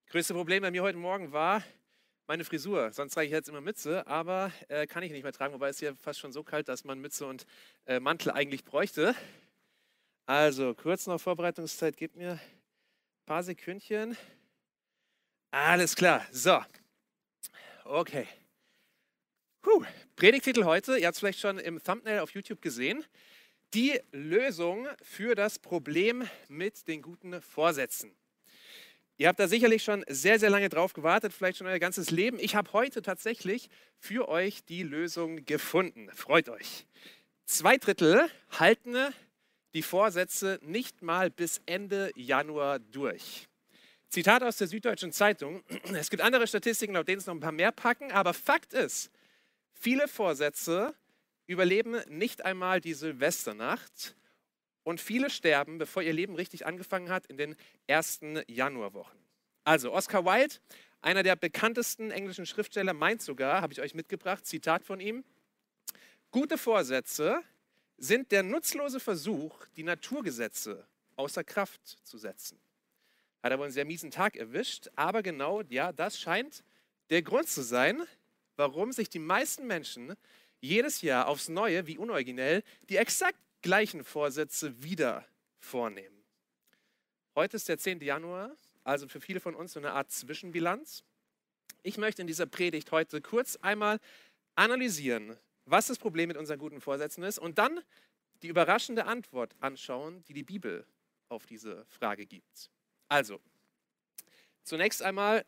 Größte Problem bei mir heute Morgen war meine Frisur. Sonst trage ich jetzt immer Mütze, aber kann ich nicht mehr tragen. Wobei es hier fast schon so kalt, dass man Mütze und Mantel eigentlich bräuchte. Also kurz noch Vorbereitungszeit, gib mir ein paar Sekündchen. Alles klar, so, okay. Predigtitel heute, ihr habt es vielleicht schon im Thumbnail auf YouTube gesehen. Die Lösung für das Problem mit den guten Vorsätzen. Ihr habt da sicherlich schon sehr, sehr lange drauf gewartet, vielleicht schon euer ganzes Leben. Ich habe heute tatsächlich für euch die Lösung gefunden. Freut euch. 2/3 halten die Vorsätze nicht mal bis Ende Januar durch. Zitat aus der Süddeutschen Zeitung. Es gibt andere Statistiken, laut denen es noch ein paar mehr packen, aber Fakt ist, viele Vorsätze überleben nicht einmal die Silvesternacht. Und viele sterben, bevor ihr Leben richtig angefangen hat, in den ersten Januarwochen. Also Oscar Wilde, einer der bekanntesten englischen Schriftsteller, meint sogar, habe ich euch mitgebracht, Zitat von ihm: Gute Vorsätze sind der nutzlose Versuch, die Naturgesetze außer Kraft zu setzen. Hat aber einen sehr miesen Tag erwischt, aber genau, ja, das scheint der Grund zu sein, warum sich die meisten Menschen jedes Jahr aufs Neue, wie unoriginell, die exakt gleichen Vorsätze wieder vornehmen. Heute ist der 10. Januar, also für viele von uns so eine Art Zwischenbilanz. Ich möchte in dieser Predigt heute kurz einmal analysieren, was das Problem mit unseren guten Vorsätzen ist und dann die überraschende Antwort anschauen, die die Bibel auf diese Frage gibt. Also, zunächst einmal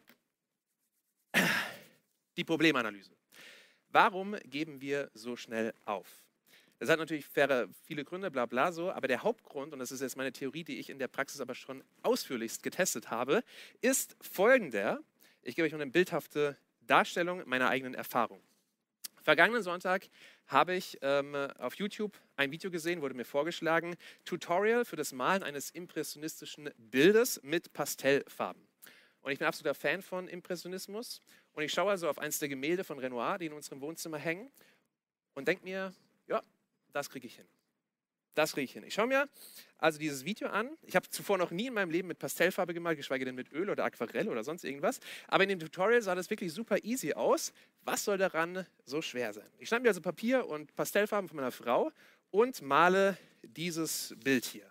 die Problemanalyse. Warum geben wir so schnell auf? Das hat natürlich viele Gründe, bla bla so, aber der Hauptgrund, und das ist jetzt meine Theorie, die ich in der Praxis aber schon ausführlichst getestet habe, ist folgender. Ich gebe euch mal eine bildhafte Darstellung meiner eigenen Erfahrung. Vergangenen Sonntag habe ich auf YouTube ein Video gesehen, wurde mir vorgeschlagen, Tutorial für das Malen eines impressionistischen Bildes mit Pastellfarben. Und ich bin absoluter Fan von Impressionismus und ich schaue also auf eines der Gemälde von Renoir, die in unserem Wohnzimmer hängen und denke mir, ja, das kriege ich hin. Das kriege ich hin. Ich schaue mir also dieses Video an. Ich habe zuvor noch nie in meinem Leben mit Pastellfarbe gemalt, geschweige denn mit Öl oder Aquarell oder sonst irgendwas. Aber in dem Tutorial sah das wirklich super easy aus. Was soll daran so schwer sein? Ich schnappe mir also Papier und Pastellfarben von meiner Frau und male dieses Bild hier.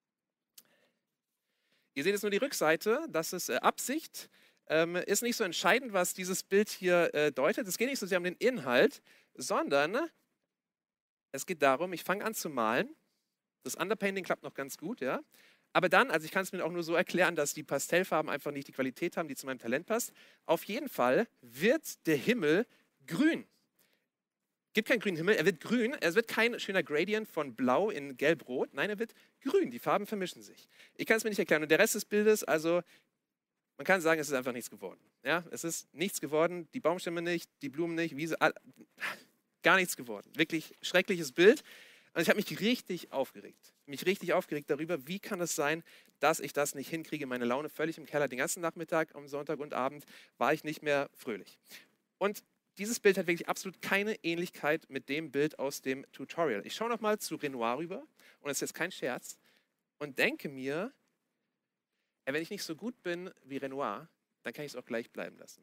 Ihr seht jetzt nur die Rückseite. Das ist Absicht. Ist nicht so entscheidend, was dieses Bild hier deutet. Es geht nicht so sehr um den Inhalt, sondern es geht darum, ich fange an zu malen. Das Underpainting klappt noch ganz gut, ja. Aber dann, also ich kann es mir auch nur so erklären, dass die Pastellfarben einfach nicht die Qualität haben, die zu meinem Talent passt. Auf jeden Fall wird der Himmel grün. Gibt keinen grünen Himmel, er wird grün. Es wird kein schöner Gradient von blau in gelb-rot. Nein, er wird grün. Die Farben vermischen sich. Ich kann es mir nicht erklären. Und der Rest des Bildes, also man kann sagen, es ist einfach nichts geworden. Ja, es ist nichts geworden. Die Baumstämme nicht, die Blumen nicht, Wiese, gar nichts geworden. Wirklich schreckliches Bild. Und ich habe mich richtig aufgeregt. Darüber, wie kann es sein, dass ich das nicht hinkriege. Meine Laune völlig im Keller. Den ganzen Nachmittag, am Sonntag und Abend war ich nicht mehr fröhlich. Und dieses Bild hat wirklich absolut keine Ähnlichkeit mit dem Bild aus dem Tutorial. Ich schaue nochmal zu Renoir rüber, und das ist jetzt kein Scherz, und denke mir, wenn ich nicht so gut bin wie Renoir, dann kann ich es auch gleich bleiben lassen.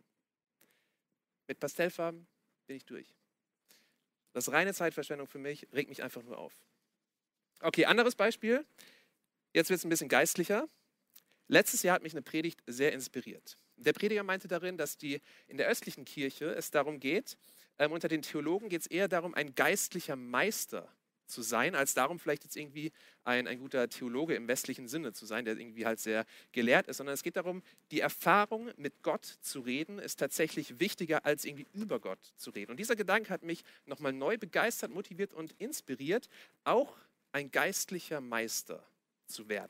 Mit Pastellfarben bin ich durch. Das ist reine Zeitverschwendung für mich, regt mich einfach nur auf. Okay, anderes Beispiel. Jetzt wird es ein bisschen geistlicher. Letztes Jahr hat mich eine Predigt sehr inspiriert. Der Prediger meinte darin, dass in der östlichen Kirche es darum geht, unter den Theologen geht es eher darum, ein geistlicher Meister zu sein, als darum, vielleicht jetzt irgendwie ein guter Theologe im westlichen Sinne zu sein, der irgendwie halt sehr gelehrt ist, sondern es geht darum, die Erfahrung mit Gott zu reden, ist tatsächlich wichtiger, als irgendwie über Gott zu reden. Und dieser Gedanke hat mich nochmal neu begeistert, motiviert und inspiriert, auch ein geistlicher Meister zu werden.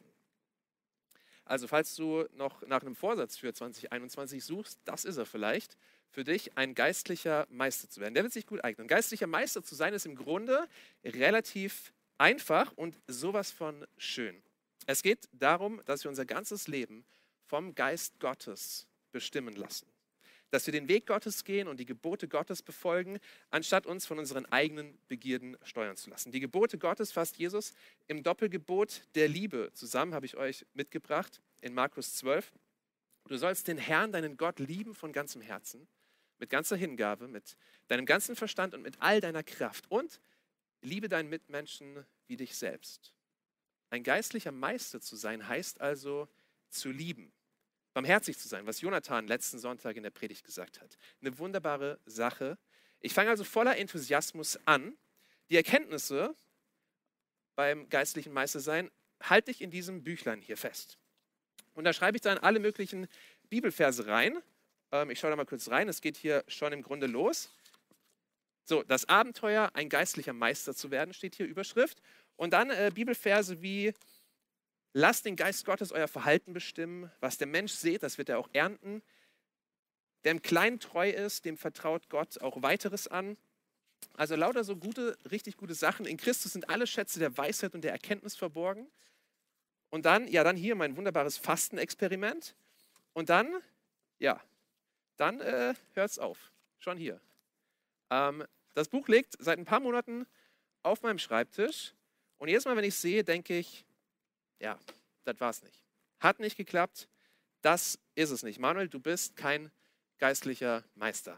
Also falls du noch nach einem Vorsatz für 2021 suchst, das ist er vielleicht, für dich ein geistlicher Meister zu werden. Der wird sich gut eignen. Ein geistlicher Meister zu sein ist im Grunde relativ einfach und sowas von schön. Es geht darum, dass wir unser ganzes Leben vom Geist Gottes bestimmen lassen. Dass wir den Weg Gottes gehen und die Gebote Gottes befolgen, anstatt uns von unseren eigenen Begierden steuern zu lassen. Die Gebote Gottes fasst Jesus im Doppelgebot der Liebe zusammen, habe ich euch mitgebracht, in Markus 12. Du sollst den Herrn, deinen Gott, lieben von ganzem Herzen, mit ganzer Hingabe, mit deinem ganzen Verstand und mit all deiner Kraft. Und liebe deinen Mitmenschen wie dich selbst. Ein geistlicher Meister zu sein, heißt also zu lieben, barmherzig zu sein, was Jonathan letzten Sonntag in der Predigt gesagt hat. Eine wunderbare Sache. Ich fange also voller Enthusiasmus an. Die Erkenntnisse beim geistlichen Meistersein halte ich in diesem Büchlein hier fest. Und da schreibe ich dann alle möglichen Bibelverse rein. Ich schaue da mal kurz rein. Es geht hier schon im Grunde los. So, das Abenteuer, ein geistlicher Meister zu werden, steht hier Überschrift. Und dann Bibelverse wie: Lasst den Geist Gottes euer Verhalten bestimmen. Was der Mensch sät, das wird er auch ernten. Der im Kleinen treu ist, dem vertraut Gott auch weiteres an. Also lauter so gute, richtig gute Sachen. In Christus sind alle Schätze der Weisheit und der Erkenntnis verborgen. Und dann, ja, dann hier mein wunderbares Fastenexperiment. Und dann, ja, dann hört's auf. Schon hier. Das Buch liegt seit ein paar Monaten auf meinem Schreibtisch. Und jedes Mal, wenn ich es sehe, denke ich, ja, das war's nicht. Hat nicht geklappt. Das ist es nicht. Manuel, du bist kein geistlicher Meister.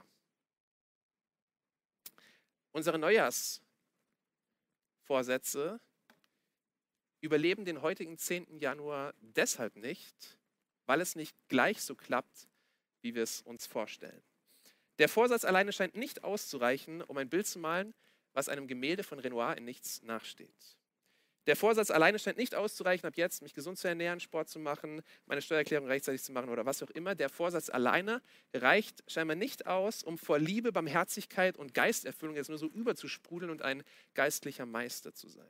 Unsere Neujahrsvorsätze überleben den heutigen 10. Januar deshalb nicht, weil es nicht gleich so klappt, wie wir es uns vorstellen. Der Vorsatz alleine scheint nicht auszureichen, um ein Bild zu malen, was einem Gemälde von Renoir in nichts nachsteht. Der Vorsatz alleine scheint nicht auszureichen, ab jetzt mich gesund zu ernähren, Sport zu machen, meine Steuererklärung rechtzeitig zu machen oder was auch immer. Der Vorsatz alleine reicht scheinbar nicht aus, um vor Liebe, Barmherzigkeit und Geisterfüllung jetzt nur so überzusprudeln und ein geistlicher Meister zu sein.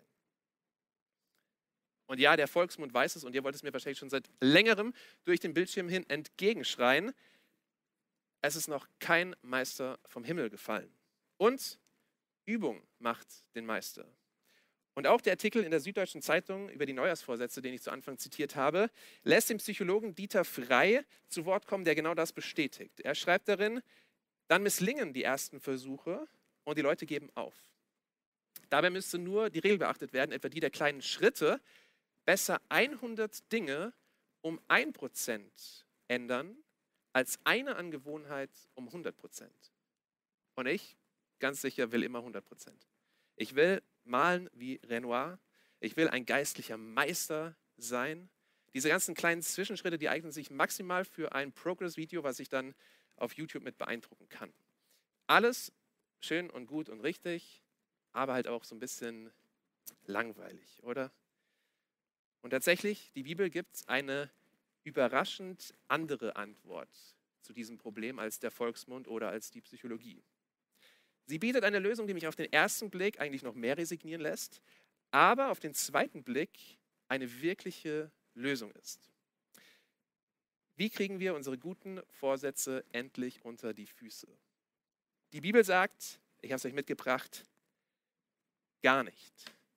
Und ja, der Volksmund weiß es und ihr wollt es mir wahrscheinlich schon seit längerem durch den Bildschirm hin entgegenschreien. Es ist noch kein Meister vom Himmel gefallen. Und Übung macht den Meister. Und auch der Artikel in der Süddeutschen Zeitung über die Neujahrsvorsätze, den ich zu Anfang zitiert habe, lässt den Psychologen Dieter Frey zu Wort kommen, der genau das bestätigt. Er schreibt darin: Dann misslingen die ersten Versuche und die Leute geben auf. Dabei müsste nur die Regel beachtet werden, etwa die der kleinen Schritte: Besser 100 Dinge um 1% ändern, als eine Angewohnheit um 100%. Und ich, ganz sicher, will immer 100%. Ich will malen wie Renoir. Ich will ein geistlicher Meister sein. Diese ganzen kleinen Zwischenschritte, die eignen sich maximal für ein Progress-Video, was ich dann auf YouTube mit beeindrucken kann. Alles schön und gut und richtig, aber halt auch so ein bisschen langweilig, oder? Und tatsächlich, die Bibel gibt eine überraschend andere Antwort zu diesem Problem als der Volksmund oder als die Psychologie. Sie bietet eine Lösung, die mich auf den ersten Blick eigentlich noch mehr resignieren lässt, aber auf den zweiten Blick eine wirkliche Lösung ist. Wie kriegen wir unsere guten Vorsätze endlich unter die Füße? Die Bibel sagt, ich habe es euch mitgebracht, gar nicht.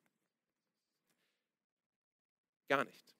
Gar nicht.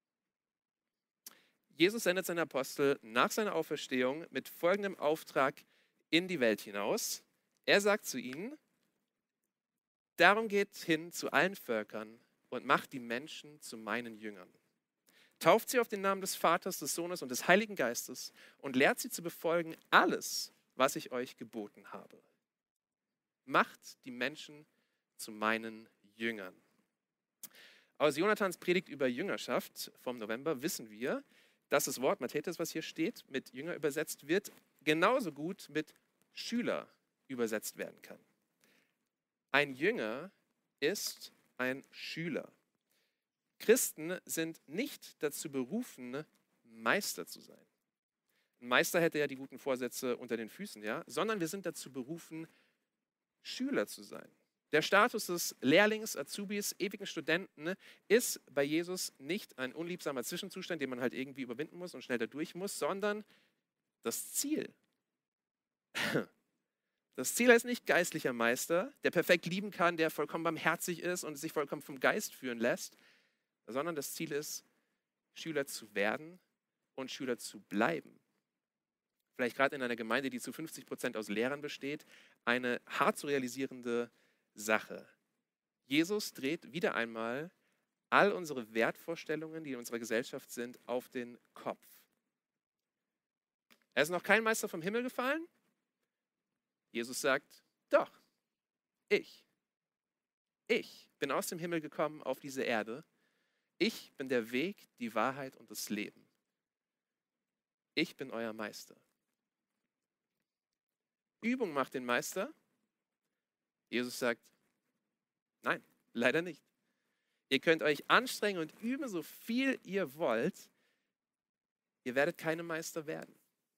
Jesus sendet seine Apostel nach seiner Auferstehung mit folgendem Auftrag in die Welt hinaus. Er sagt zu ihnen: Darum geht hin zu allen Völkern und macht die Menschen zu meinen Jüngern. Tauft sie auf den Namen des Vaters, des Sohnes und des Heiligen Geistes und lehrt sie zu befolgen alles, was ich euch geboten habe. Macht die Menschen zu meinen Jüngern. Aus Jonathans Predigt über Jüngerschaft vom November wissen wir, dass das Wort Mathetes, was hier steht, mit Jünger übersetzt wird, genauso gut mit Schüler übersetzt werden kann. Ein Jünger ist ein Schüler. Christen sind nicht dazu berufen, Meister zu sein. Ein Meister hätte ja die guten Vorsätze unter den Füßen, ja, sondern wir sind dazu berufen, Schüler zu sein. Der Status des Lehrlings, Azubis, ewigen Studenten ist bei Jesus nicht ein unliebsamer Zwischenzustand, den man halt irgendwie überwinden muss und schnell da durch muss, sondern das Ziel. Das Ziel ist nicht geistlicher Meister, der perfekt lieben kann, der vollkommen barmherzig ist und sich vollkommen vom Geist führen lässt, sondern das Ziel ist, Schüler zu werden und Schüler zu bleiben. Vielleicht gerade in einer Gemeinde, die zu 50% aus Lehrern besteht, eine hart zu realisierende Sache. Jesus dreht wieder einmal all unsere Wertvorstellungen, die in unserer Gesellschaft sind, auf den Kopf. Er ist noch kein Meister vom Himmel gefallen. Jesus sagt, doch, ich bin aus dem Himmel gekommen auf diese Erde. Ich bin der Weg, die Wahrheit und das Leben. Ich bin euer Meister. Übung macht den Meister. Jesus sagt, nein, leider nicht. Ihr könnt euch anstrengen und üben, so viel ihr wollt. Ihr werdet keine Meister werden.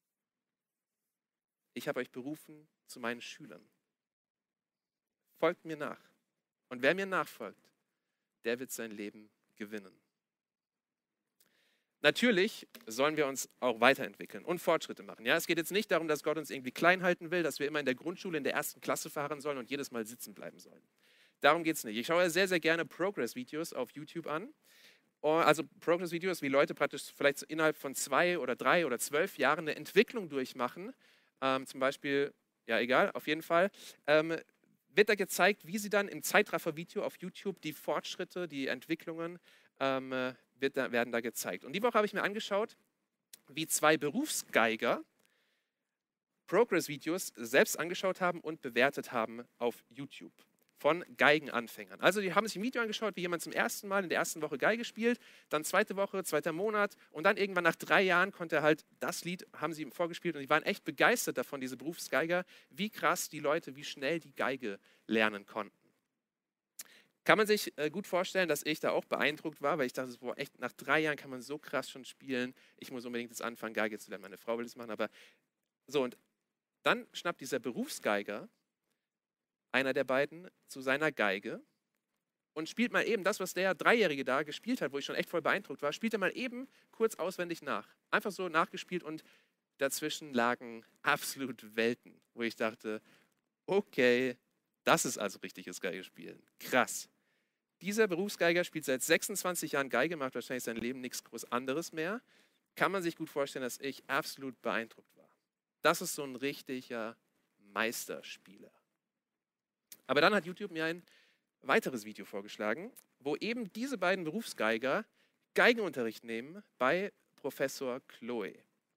Ich habe euch berufen zu meinen Schülern. Folgt mir nach. Und wer mir nachfolgt, der wird sein Leben gewinnen. Natürlich sollen wir uns auch weiterentwickeln und Fortschritte machen. Ja, es geht jetzt nicht darum, dass Gott uns irgendwie klein halten will, dass wir immer in der Grundschule in der 1. Klasse fahren sollen und jedes Mal sitzen bleiben sollen. Darum geht es nicht. Ich schaue sehr, sehr gerne Progress-Videos auf YouTube an. Also Progress-Videos, wie Leute praktisch vielleicht innerhalb von 2 oder 3 oder 12 Jahren eine Entwicklung durchmachen. Zum Beispiel, ja egal, auf jeden Fall, wird da gezeigt, wie sie dann im Zeitraffer-Video auf YouTube die Fortschritte, die Entwicklungen werden da gezeigt. Und die Woche habe ich mir angeschaut, wie 2 Berufsgeiger Progress-Videos selbst angeschaut haben und bewertet haben auf YouTube von Geigenanfängern. Also die haben sich ein Video angeschaut, wie jemand zum ersten Mal in der ersten Woche Geige spielt, dann zweite Woche, zweiter Monat und dann irgendwann nach 3 Jahren konnte er halt das Lied, haben sie ihm vorgespielt und die waren echt begeistert davon, diese Berufsgeiger, wie krass die Leute, wie schnell die Geige lernen konnten. Kann man sich gut vorstellen, dass ich da auch beeindruckt war, weil ich dachte, boah, echt, nach 3 Jahren kann man so krass schon spielen. Ich muss unbedingt jetzt anfangen, Geige zu lernen. Meine Frau will das machen, aber so. Und dann schnappt dieser Berufsgeiger, einer der beiden, zu seiner Geige und spielt mal eben das, was der Dreijährige da gespielt hat, wo ich schon echt voll beeindruckt war, spielt er mal eben kurz auswendig nach. Einfach so nachgespielt und dazwischen lagen absolut Welten, wo ich dachte, okay, das ist also richtiges Geigespielen. Krass. Dieser Berufsgeiger spielt seit 26 Jahren Geige, macht wahrscheinlich sein Leben nichts groß anderes mehr. Kann man sich gut vorstellen, dass ich absolut beeindruckt war. Das ist so ein richtiger Meisterspieler. Aber dann hat YouTube mir ein weiteres Video vorgeschlagen, wo eben diese beiden Berufsgeiger Geigenunterricht nehmen bei Professor Chloe.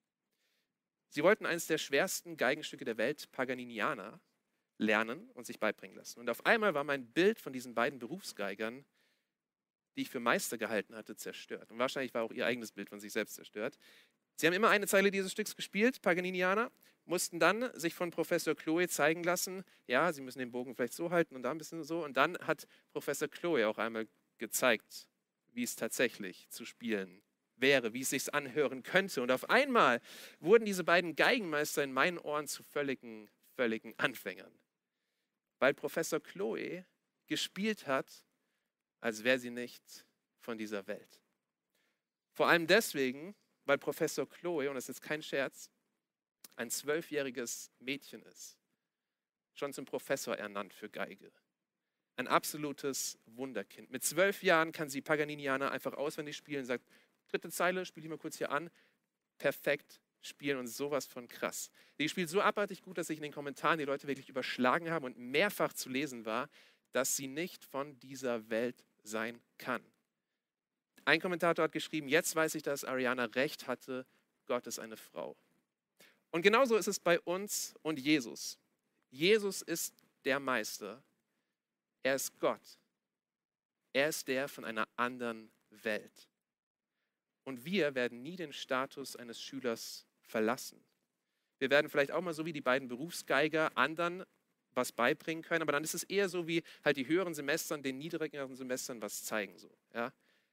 Sie wollten eines der schwersten Geigenstücke der Welt, Paganiniana, lernen und sich beibringen lassen. Und auf einmal war mein Bild von diesen beiden Berufsgeigern, die ich für Meister gehalten hatte, zerstört. Und wahrscheinlich war auch ihr eigenes Bild von sich selbst zerstört. Sie haben immer eine Zeile dieses Stücks gespielt, Paganiniana, mussten dann sich von Professor Chloe zeigen lassen, ja, sie müssen den Bogen vielleicht so halten und da ein bisschen so. Und dann hat Professor Chloe auch einmal gezeigt, wie es tatsächlich zu spielen wäre, wie es sich anhören könnte. Und auf einmal wurden diese beiden Geigenmeister in meinen Ohren zu völligen Anfängern. Weil Professor Chloe gespielt hat, als wäre sie nicht von dieser Welt. Vor allem deswegen, weil Professor Chloe, und das ist jetzt kein Scherz, ein 12-jähriges Mädchen ist. Schon zum Professor ernannt für Geige. Ein absolutes Wunderkind. Mit 12 Jahren kann sie Paganiniana einfach auswendig spielen, sagt, 3. Zeile, spiele ich mal kurz hier an, perfekt spielen und sowas von krass. Die spielt so abartig gut, dass sich in den Kommentaren die Leute wirklich überschlagen haben und mehrfach zu lesen war, dass sie nicht von dieser Welt sein kann. Ein Kommentator hat geschrieben, jetzt weiß ich, dass Ariana recht hatte, Gott ist eine Frau. Und genauso ist es bei uns und Jesus. Jesus ist der Meister. Er ist Gott. Er ist der von einer anderen Welt. Und wir werden nie den Status eines Schülers verlassen. Wir werden vielleicht auch mal so wie die beiden Berufsgeiger anderen was beibringen können, aber dann ist es eher so wie halt die höheren Semestern den niedrigeren Semestern was zeigen. So, ja?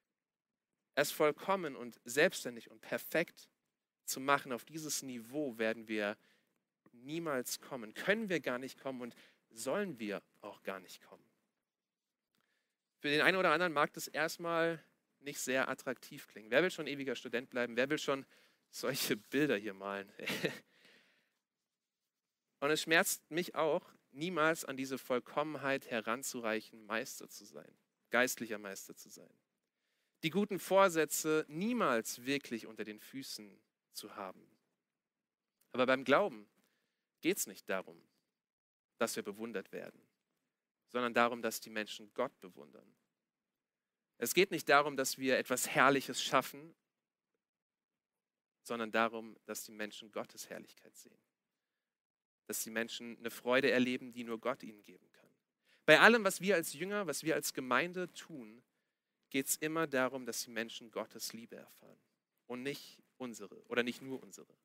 Es vollkommen und selbstständig und perfekt zu machen, auf dieses Niveau werden wir niemals kommen. Können wir gar nicht kommen und sollen wir auch gar nicht kommen. Für den einen oder anderen mag das erstmal nicht sehr attraktiv klingen. Wer will schon ewiger Student bleiben? Wer will schon solche Bilder hier malen? Und es schmerzt mich auch, niemals an diese Vollkommenheit heranzureichen, Meister zu sein, geistlicher Meister zu sein. Die guten Vorsätze niemals wirklich unter den Füßen zu haben. Aber beim Glauben geht es nicht darum, dass wir bewundert werden, sondern darum, dass die Menschen Gott bewundern. Es geht nicht darum, dass wir etwas Herrliches schaffen sondern darum, dass die Menschen Gottes Herrlichkeit sehen. Dass die Menschen eine Freude erleben, die nur Gott ihnen geben kann. Bei allem, was wir als Jünger, was wir als Gemeinde tun, geht es immer darum, dass die Menschen Gottes Liebe erfahren und nicht unsere oder nicht nur unsere.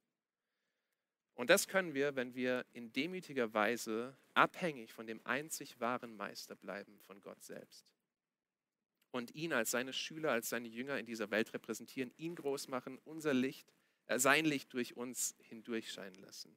Und das können wir, wenn wir in demütiger Weise abhängig von dem einzig wahren Meister bleiben, von Gott selbst. Und ihn als seine Schüler, als seine Jünger in dieser Welt repräsentieren, ihn groß machen, unser Licht, sein Licht durch uns hindurchscheinen lassen.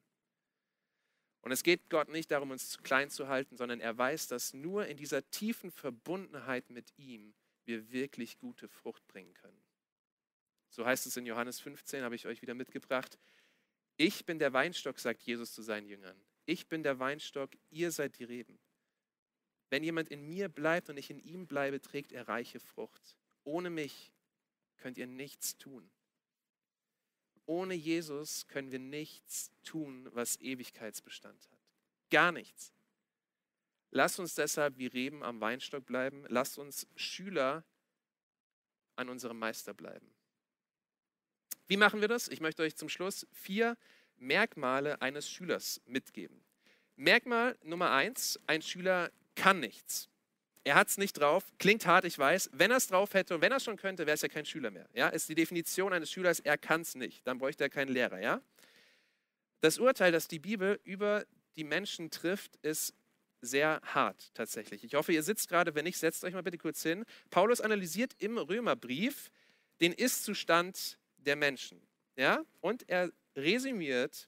Und es geht Gott nicht darum, uns zu klein zu halten, sondern er weiß, dass nur in dieser tiefen Verbundenheit mit ihm wir wirklich gute Frucht bringen können. So heißt es in Johannes 15, habe ich euch wieder mitgebracht. Ich bin der Weinstock, sagt Jesus zu seinen Jüngern. Ich bin der Weinstock, ihr seid die Reben. Wenn jemand in mir bleibt und ich in ihm bleibe, trägt er reiche Frucht. Ohne mich könnt ihr nichts tun. Ohne Jesus können wir nichts tun, was Ewigkeitsbestand hat. Gar nichts. Lasst uns deshalb wie Reben am Weinstock bleiben. Lasst uns Schüler an unserem Meister bleiben. Wie machen wir das? Ich möchte euch zum Schluss 4 Merkmale eines Schülers mitgeben. Merkmal Nummer 1, ein Schüler kann nichts. Er hat es nicht drauf, klingt hart, ich weiß. Wenn er es drauf hätte und wenn er es schon könnte, wäre es ja kein Schüler mehr. Ja? Ist die Definition eines Schülers, er kann es nicht. Dann bräuchte er keinen Lehrer. Ja? Das Urteil, das die Bibel über die Menschen trifft, ist sehr hart tatsächlich. Ich hoffe, ihr sitzt gerade, wenn nicht, setzt euch mal bitte kurz hin. Paulus analysiert im Römerbrief den Ist-Zustand der Menschen. Ja? Und er resümiert,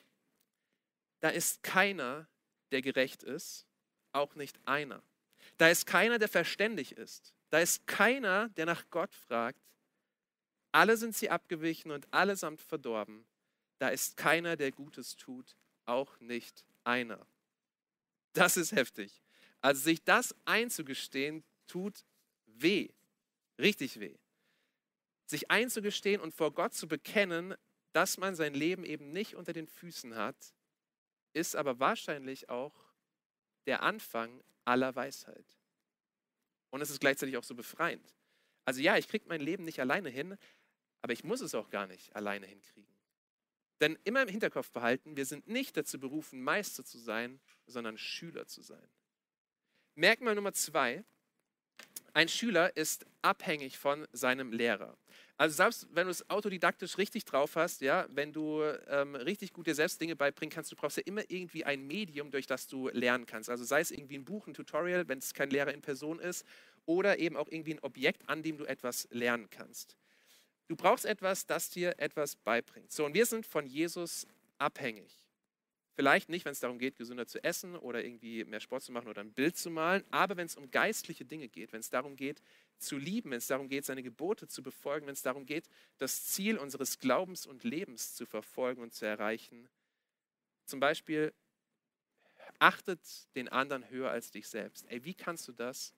da ist keiner, der gerecht ist, auch nicht einer. Da ist keiner, der verständig ist. Da ist keiner, der nach Gott fragt. Alle sind sie abgewichen und allesamt verdorben. Da ist keiner, der Gutes tut, auch nicht einer. Das ist heftig. Also sich das einzugestehen, tut weh. Richtig weh. Sich einzugestehen und vor Gott zu bekennen, dass man sein Leben eben nicht unter den Füßen hat, ist aber wahrscheinlich auch der Anfang aller Weisheit. Und es ist gleichzeitig auch so befreiend. Also ja, ich kriege mein Leben nicht alleine hin, aber ich muss es auch gar nicht alleine hinkriegen. Denn immer im Hinterkopf behalten, wir sind nicht dazu berufen, Meister zu sein, sondern Schüler zu sein. Merkmal Nummer 2, ein Schüler ist abhängig von seinem Lehrer. Also selbst wenn du es autodidaktisch richtig drauf hast, ja, wenn du richtig gut dir selbst Dinge beibringen kannst, du brauchst ja immer irgendwie ein Medium, durch das du lernen kannst. Also sei es irgendwie ein Buch, ein Tutorial, wenn es kein Lehrer in Person ist, oder eben auch irgendwie ein Objekt, an dem du etwas lernen kannst. Du brauchst etwas, das dir etwas beibringt. So, und wir sind von Jesus abhängig. Vielleicht nicht, wenn es darum geht, gesünder zu essen oder irgendwie mehr Sport zu machen oder ein Bild zu malen, aber wenn es um geistliche Dinge geht, wenn es darum geht, zu lieben, wenn es darum geht, seine Gebote zu befolgen, wenn es darum geht, das Ziel unseres Glaubens und Lebens zu verfolgen und zu erreichen. Zum Beispiel, achtet den anderen höher als dich selbst. Ey, wie kannst du das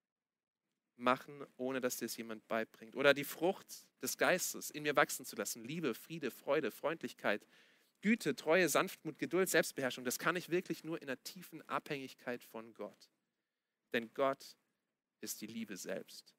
machen, ohne dass dir es jemand beibringt? Oder die Frucht des Geistes in mir wachsen zu lassen. Liebe, Friede, Freude, Freundlichkeit, Güte, Treue, Sanftmut, Geduld, Selbstbeherrschung. Das kann ich wirklich nur in der tiefen Abhängigkeit von Gott. Denn Gott ist die Liebe selbst.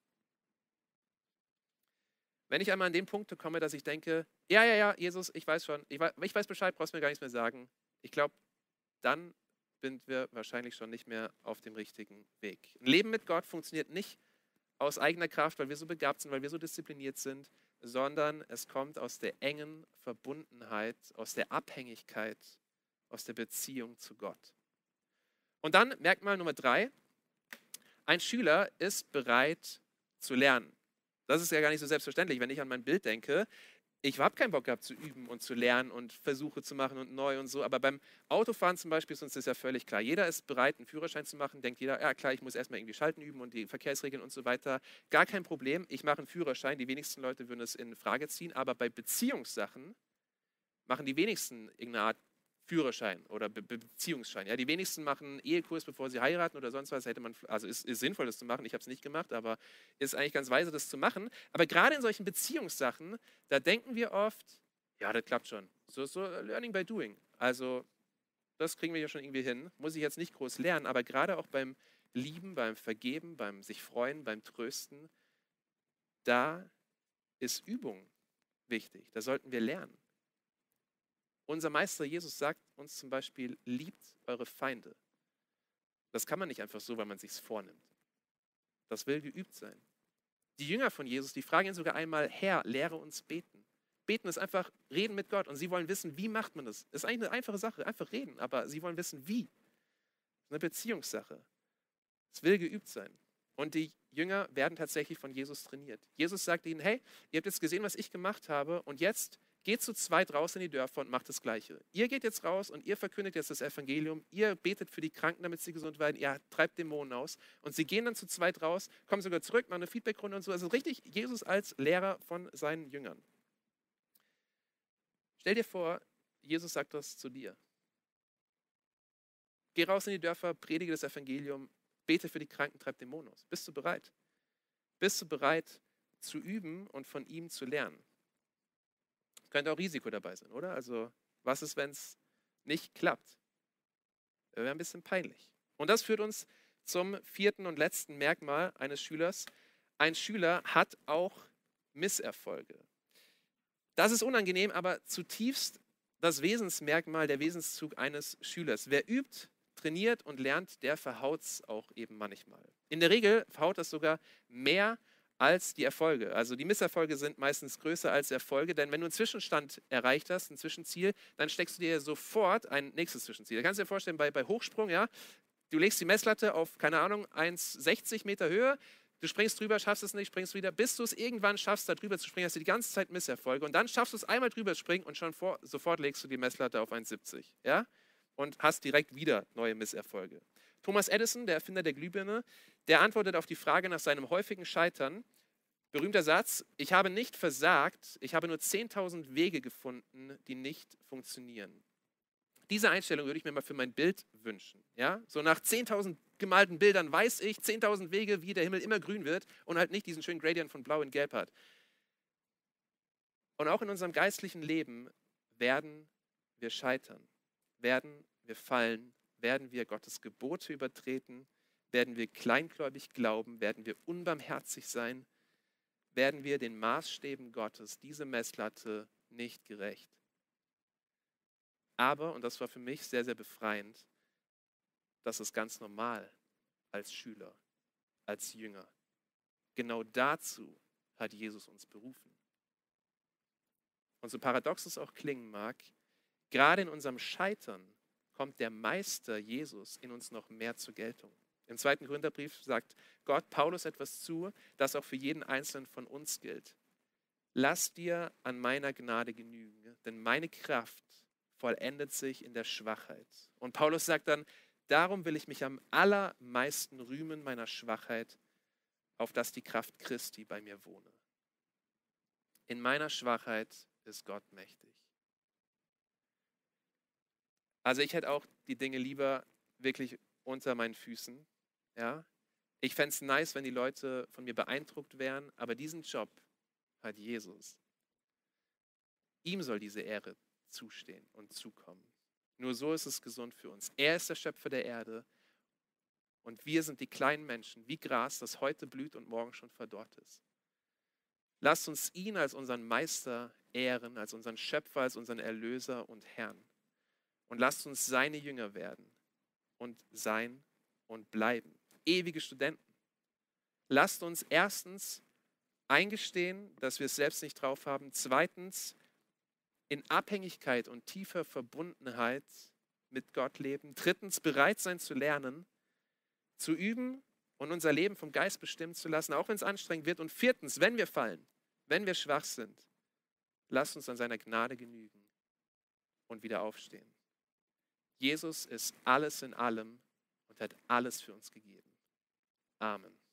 Wenn ich einmal an den Punkt komme, dass ich denke, ja, Jesus, ich weiß schon, ich weiß Bescheid, brauchst mir gar nichts mehr sagen. Ich glaube, dann sind wir wahrscheinlich schon nicht mehr auf dem richtigen Weg. Ein Leben mit Gott funktioniert nicht aus eigener Kraft, weil wir so begabt sind, weil wir so diszipliniert sind, sondern es kommt aus der engen Verbundenheit, aus der Abhängigkeit, aus der Beziehung zu Gott. Und dann Merkmal Nummer 3, ein Schüler ist bereit zu lernen. Das ist ja gar nicht so selbstverständlich, wenn ich an mein Bild denke. Ich habe keinen Bock gehabt zu üben und zu lernen und Versuche zu machen und neu und so, aber beim Autofahren zum Beispiel ist uns das ja völlig klar. Jeder ist bereit, einen Führerschein zu machen, denkt jeder, ja klar, ich muss erstmal irgendwie Schalten üben und die Verkehrsregeln und so weiter. Gar kein Problem, ich mache einen Führerschein, die wenigsten Leute würden es in Frage ziehen, aber bei Beziehungssachen machen die wenigsten irgendeine Art Führerschein oder Beziehungsschein. Ja, die wenigsten machen einen Ehekurs, bevor sie heiraten oder sonst was. Also ist sinnvoll, das zu machen. Ich habe es nicht gemacht, aber ist eigentlich ganz weise, das zu machen. Aber gerade in solchen Beziehungssachen, da denken wir oft, ja, das klappt schon. So Learning by Doing. Also das kriegen wir ja schon irgendwie hin. Muss ich jetzt nicht groß lernen, aber gerade auch beim Lieben, beim Vergeben, beim sich freuen, beim Trösten, da ist Übung wichtig. Da sollten wir lernen. Unser Meister Jesus sagt uns zum Beispiel, liebt eure Feinde. Das kann man nicht einfach so, weil man sich's vornimmt. Das will geübt sein. Die Jünger von Jesus, die fragen ihn sogar einmal, Herr, lehre uns beten. Beten ist einfach reden mit Gott und sie wollen wissen, wie macht man das? Das ist eigentlich eine einfache Sache, einfach reden, aber sie wollen wissen, wie. Das ist eine Beziehungssache. Es will geübt sein. Und die Jünger werden tatsächlich von Jesus trainiert. Jesus sagt ihnen, hey, ihr habt jetzt gesehen, was ich gemacht habe und jetzt geht zu zweit raus in die Dörfer und macht das Gleiche. Ihr geht jetzt raus und ihr verkündigt jetzt das Evangelium, ihr betet für die Kranken, damit sie gesund werden, ihr treibt Dämonen aus und sie gehen dann zu zweit raus, kommen sogar zurück, machen eine Feedbackrunde und so. Also richtig Jesus als Lehrer von seinen Jüngern. Stell dir vor, Jesus sagt das zu dir. Geh raus in die Dörfer, predige das Evangelium, bete für die Kranken, treib Dämonen aus. Bist du bereit? Bist du bereit zu üben und von ihm zu lernen? Könnte auch Risiko dabei sein, oder? Also was ist, wenn es nicht klappt? Wäre ein bisschen peinlich. Und das führt uns zum vierten und letzten Merkmal eines Schülers. Ein Schüler hat auch Misserfolge. Das ist unangenehm, aber zutiefst das Wesensmerkmal, der Wesenszug eines Schülers. Wer übt, trainiert und lernt, der verhaut es auch eben manchmal. In der Regel verhaut das sogar mehr als die Erfolge. Also die Misserfolge sind meistens größer als Erfolge, denn wenn du einen Zwischenstand erreicht hast, ein Zwischenziel, dann steckst du dir sofort ein nächstes Zwischenziel. Da kannst du dir vorstellen, bei Hochsprung, ja, du legst die Messlatte auf, keine Ahnung, 1,60 Meter Höhe, du springst drüber, schaffst es nicht, springst wieder, bis du es irgendwann schaffst, da drüber zu springen, hast du die ganze Zeit Misserfolge und dann schaffst du es einmal drüber zu springen und schon sofort legst du die Messlatte auf 1,70, ja, und hast direkt wieder neue Misserfolge. Thomas Edison, der Erfinder der Glühbirne, der antwortet auf die Frage nach seinem häufigen Scheitern. Berühmter Satz, ich habe nicht versagt, ich habe nur 10.000 Wege gefunden, die nicht funktionieren. Diese Einstellung würde ich mir mal für mein Bild wünschen. Ja? So nach 10.000 gemalten Bildern weiß ich 10.000 Wege, wie der Himmel immer grün wird und halt nicht diesen schönen Gradient von Blau in Gelb hat. Und auch in unserem geistlichen Leben werden wir scheitern, werden wir fallen, werden wir Gottes Gebote übertreten, werden wir kleingläubig glauben, werden wir unbarmherzig sein, werden wir den Maßstäben Gottes, diese Messlatte, nicht gerecht. Aber, und das war für mich sehr, sehr befreiend, das ist ganz normal als Schüler, als Jünger. Genau dazu hat Jesus uns berufen. Und so paradox es auch klingen mag, gerade in unserem Scheitern kommt der Meister Jesus in uns noch mehr zur Geltung. Im 2. Korintherbrief sagt Gott Paulus etwas zu, das auch für jeden Einzelnen von uns gilt. Lass dir an meiner Gnade genügen, denn meine Kraft vollendet sich in der Schwachheit. Und Paulus sagt dann, darum will ich mich am allermeisten rühmen meiner Schwachheit, auf dass die Kraft Christi bei mir wohne. In meiner Schwachheit ist Gott mächtig. Also ich hätte auch die Dinge lieber wirklich unter meinen Füßen. Ja? Ich fände es nice, wenn die Leute von mir beeindruckt wären, aber diesen Job hat Jesus. Ihm soll diese Ehre zustehen und zukommen. Nur so ist es gesund für uns. Er ist der Schöpfer der Erde und wir sind die kleinen Menschen, wie Gras, das heute blüht und morgen schon verdorrt ist. Lasst uns ihn als unseren Meister ehren, als unseren Schöpfer, als unseren Erlöser und Herrn. Und lasst uns seine Jünger werden und sein und bleiben. Ewige Studenten. Lasst uns erstens eingestehen, dass wir es selbst nicht drauf haben. Zweitens, in Abhängigkeit und tiefer Verbundenheit mit Gott leben. Drittens, bereit sein zu lernen, zu üben und unser Leben vom Geist bestimmen zu lassen, auch wenn es anstrengend wird. Und viertens, wenn wir fallen, wenn wir schwach sind, lasst uns an seiner Gnade genügen und wieder aufstehen. Jesus ist alles in allem und hat alles für uns gegeben. Amen.